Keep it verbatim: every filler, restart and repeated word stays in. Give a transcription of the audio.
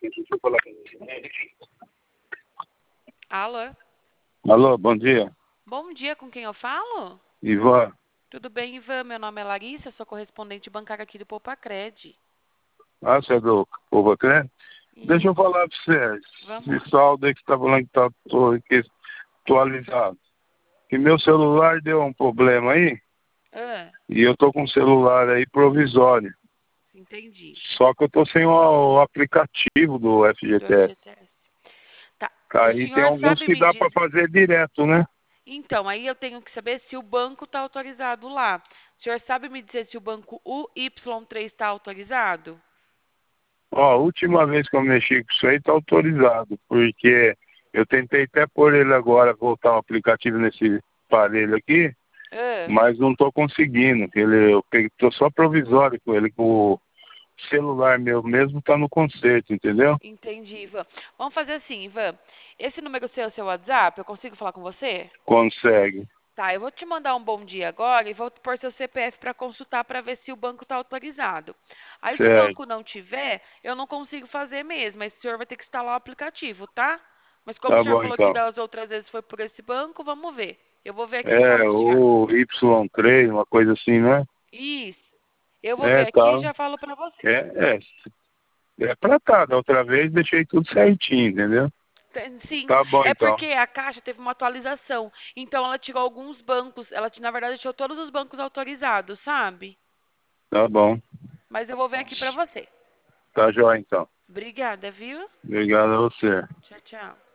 Deixa eu falar com você. Alô? Alô, bom dia. Bom dia, com quem eu falo? Ivan. Tudo bem, Ivan? Meu nome é Larissa, sou correspondente bancária aqui do Poupacred. Ah, você é do Povo Crente? Deixa eu Isso. falar pra você. Vamos Esse lá. saldo aí que você tá falando que tá to- que atualizado. Que meu celular deu um problema aí Ah, e eu tô com um celular aí provisório. entendi. Só que eu tô sem o, o aplicativo do Do F G T S. F G T S. Tá. O Aí tem senhor alguns sabe que me dá pra dizer... fazer direto, né? Então, aí eu tenho que saber se o banco está autorizado lá. O senhor sabe me dizer se o banco U Y três está autorizado? Ó, a última vez que eu mexi com isso aí tá autorizado, porque eu tentei até pôr ele agora, voltar o aplicativo nesse aparelho aqui, Ah, mas não tô conseguindo. Ele, eu peguei, tô só provisório com ele, com o celular meu mesmo tá no conserto, entendeu? entendi, Ivan. Vamos fazer assim, Ivan. Esse número seu é o seu WhatsApp? Eu consigo falar com você? Consegue. Tá, eu vou te mandar um bom dia agora e vou pôr seu C P F para consultar para ver se o banco está autorizado. Aí, se o Certo. banco não tiver, eu não consigo fazer mesmo. Mas o senhor vai ter que instalar o aplicativo, tá? Mas como o Tá senhor bom falou que então. das outras vezes foi por esse banco, vamos ver. Eu vou ver aqui qual É, que é. o Y três, uma coisa assim, né? Isso. Eu vou ver É, aqui e tá. já falo para você. É, é. É pra tá. Da outra vez deixei tudo certinho, entendeu? Tem- Sim, Tá bom é então. porque a Caixa teve uma atualização. Então, ela tirou alguns bancos. Ela, na verdade, deixou todos os bancos autorizados, sabe? Tá bom. Mas eu vou ver aqui para você. Tá jóia então. Obrigada, viu? Obrigado a você. Tchau, tchau.